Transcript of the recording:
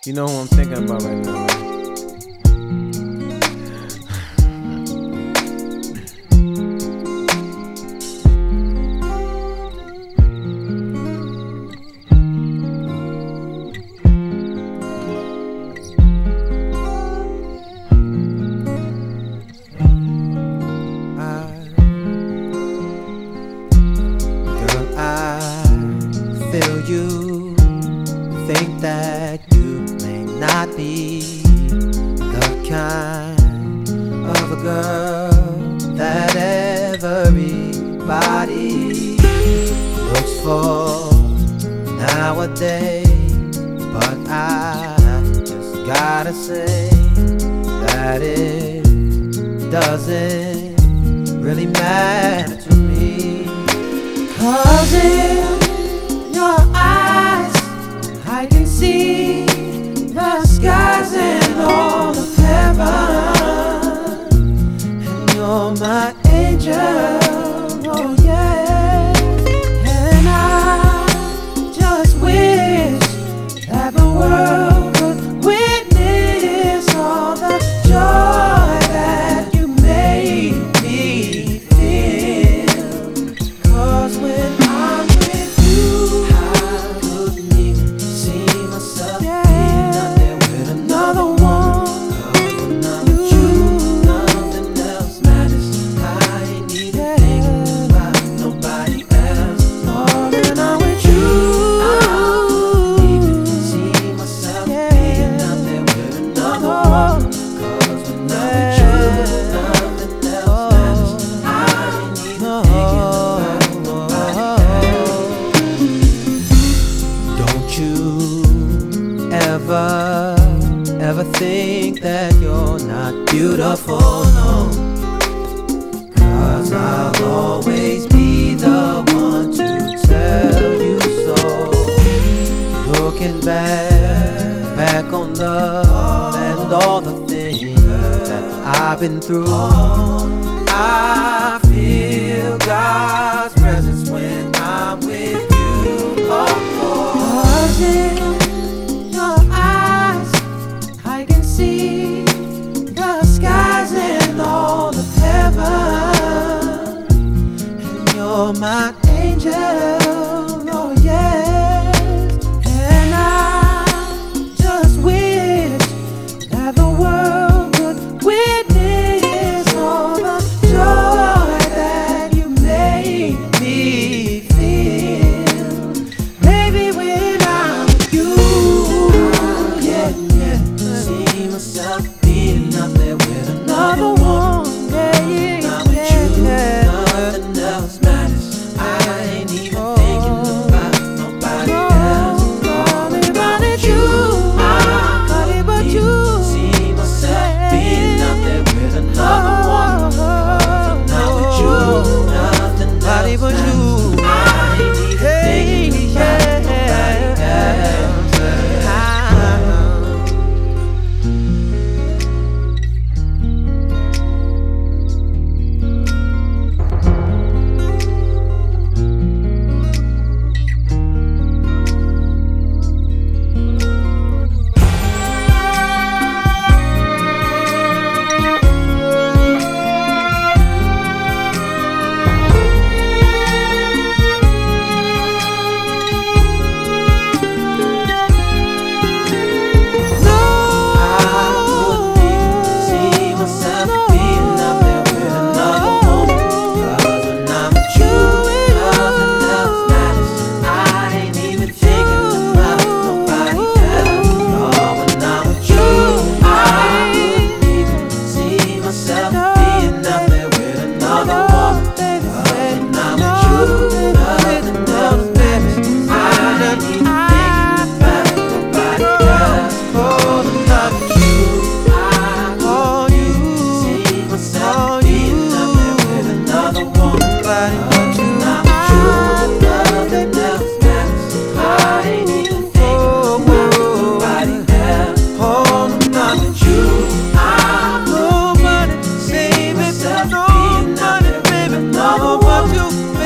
You know who I'm thinking about right now, right? Feel you think that you may not be the kind of a girl that everybody looks for nowadays, but I just gotta say that it doesn't really matter to me, 'cause in your eyes I can see the skies and all of heaven, and you're my angel, oh yeah. And I just wish that the world would witness all the joy that you made me feel, 'cause when I'm with you I couldn't even see myself being out there with another one. 'Cause when I'm with you, nothing else matters. I ain't even thinking about nobody else. Oh, when I'm with you I couldn't even see myself being out there with another one. 'Cause when I'm with you, nothing else matters. I ain't even thinking about nobody else. Don't you ever think that you're not beautiful, no, 'cause I'll always be the one to tell you so. Looking back on love and all the things that I've been through, I feel God's presence when I'm with you. Oh, 'cause in your eyes I can see the skies and all of heaven, and you're my angel, oh yes. And I just wish that the world would witness all the joy that you made me feel. Baby, when I'm with you, yeah, yeah, see myself being out there with another one. Yeah, yeah, I'm with you, nothing else matters. I ain't even thinking about nobody else. Only about you, nobody but you. See myself being out there with another one. 'Cause I'm not with you, nothing else matters. I ain't even thinking about nobody else. No money, save it, no money, baby, no about you.